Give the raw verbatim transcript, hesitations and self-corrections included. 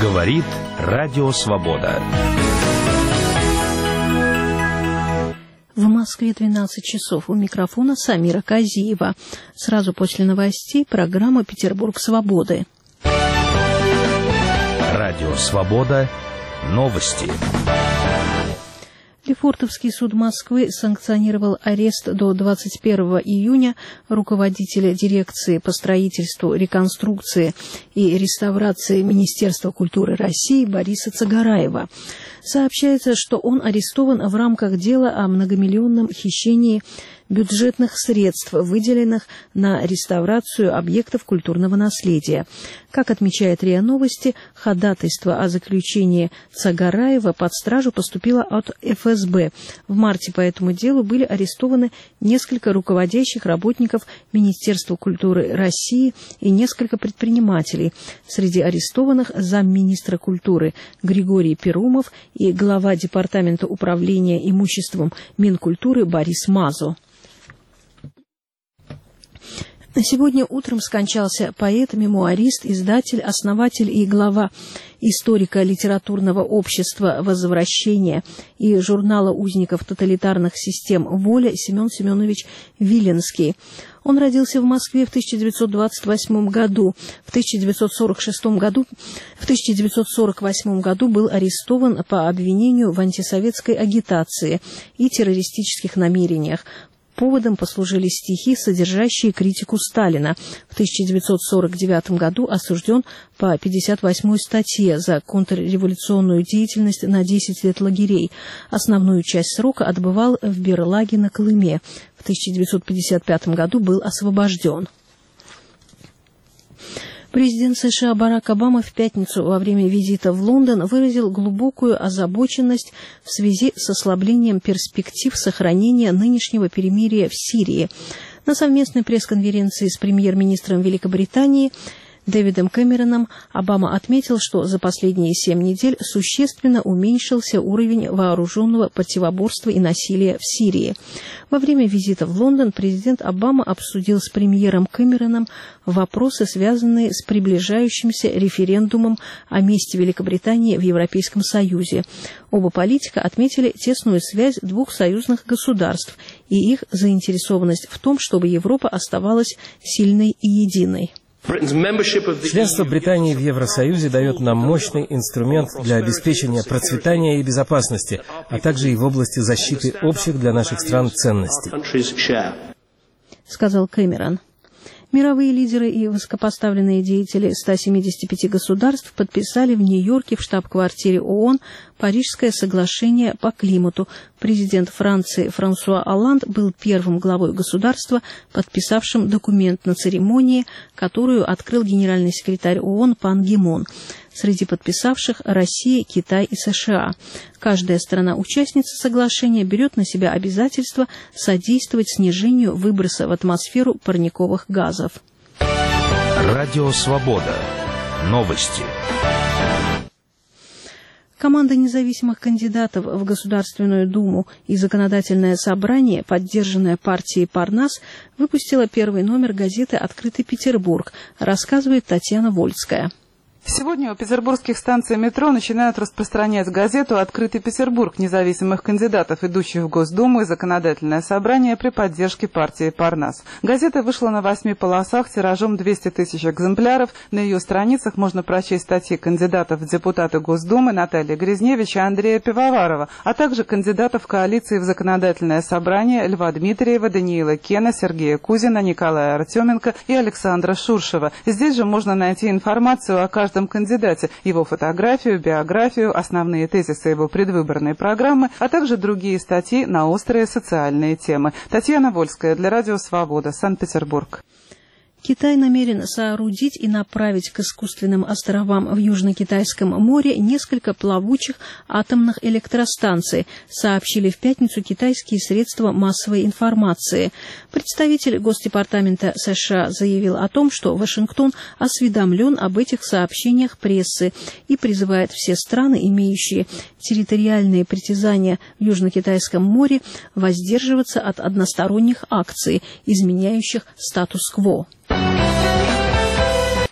Говорит Радио Свобода. В Москве двенадцать часов. У микрофона Самира Казиева. Сразу после новостей программа «Петербург свободы». Радио Свобода. Новости. Лефортовский суд Москвы санкционировал арест до двадцать первого июня руководителя дирекции по строительству, реконструкции и реставрации Министерства культуры России Бориса Цагараева. Сообщается, что он арестован в рамках дела о многомиллионном хищении бюджетных средств, выделенных на реставрацию объектов культурного наследия. Как отмечает РИА Новости, ходатайство о заключении Цагараева под стражу поступило от эф эс бэ. В марте по этому делу были арестованы несколько руководящих работников Министерства культуры России и несколько предпринимателей. Среди арестованных замминистра культуры Григорий Перумов и глава Департамента управления имуществом Минкультуры Борис Мазо. Сегодня утром скончался поэт, мемуарист, издатель, основатель и глава историко-литературного общества «Возвращение» и журнала узников тоталитарных систем «Воля» Семен Семенович Виленский. Он родился в Москве в тысяча девятьсот двадцать восьмом году. В тысяча девятьсот сорок шестом году, в тысяча девятьсот сорок восьмом году был арестован по обвинению в антисоветской агитации и террористических намерениях. Поводом послужили стихи, содержащие критику Сталина. В тысяча девятьсот сорок девятом году осужден по пятьдесят восьмой статье за контрреволюционную деятельность на десять лет лагерей. Основную часть срока отбывал в Берлаге на Колыме. В тысяча девятьсот пятьдесят пятом году был освобожден. Президент США Барак Обама в пятницу во время визита в Лондон выразил глубокую озабоченность в связи с ослаблением перспектив сохранения нынешнего перемирия в Сирии. На совместной пресс-конференции с премьер-министром Великобритании Дэвидом Кэмероном Обама отметил, что за последние семь недель существенно уменьшился уровень вооруженного противоборства и насилия в Сирии. Во время визита в Лондон президент Обама обсудил с премьером Кэмероном вопросы, связанные с приближающимся референдумом о месте Великобритании в Европейском Союзе. Оба политика отметили тесную связь двух союзных государств и их заинтересованность в том, чтобы Европа оставалась сильной и единой. Членство Британии в Евросоюзе дает нам мощный инструмент для обеспечения процветания и безопасности, а также и в области защиты общих для наших стран ценностей, сказал Кэмерон. Мировые лидеры и высокопоставленные деятели ста семидесяти пяти государств подписали в Нью-Йорке в штаб-квартире ООН Парижское соглашение по климату. Президент Франции Франсуа Олланд был первым главой государства, подписавшим документ на церемонии, которую открыл генеральный секретарь ООН Пан Ги Мун. Среди подписавших Россия, Китай и США. Каждая страна-участница соглашения берет на себя обязательство содействовать снижению выброса в атмосферу парниковых газов. Радио Свобода. Новости. Команда независимых кандидатов в Государственную Думу и Законодательное собрание, поддержанная партией Парнас, выпустила первый номер газеты «Открытый Петербург», рассказывает Татьяна Вольская. Сегодня у петербургских станций метро начинают распространять газету «Открытый Петербург» независимых кандидатов, идущих в Госдуму и Законодательное собрание при поддержке партии Парнас. Газета вышла на восьми полосах тиражом двести тысяч экземпляров. На ее страницах можно прочесть статьи кандидатов в депутаты Госдумы Натальи Грязневич и Андрея Пивоварова, а также кандидатов коалиции в Законодательное собрание Льва Дмитриева, Даниила Кена, Сергея Кузина, Николая Артеменко и Александра Шуршева. Здесь же можно найти информацию о каждом кандидате, его фотографию, биографию, основные тезисы его предвыборной программы, а также другие статьи на острые социальные темы. Татьяна Вольская для Радио Свобода, Санкт-Петербург. Китай намерен соорудить и направить к искусственным островам в Южно-Китайском море несколько плавучих атомных электростанций, сообщили в пятницу китайские средства массовой информации. Представитель Госдепартамента США заявил о том, что Вашингтон осведомлен об этих сообщениях прессы и призывает все страны, имеющие территориальные притязания в Южно-Китайском море, воздерживаться от односторонних акций, изменяющих статус-кво.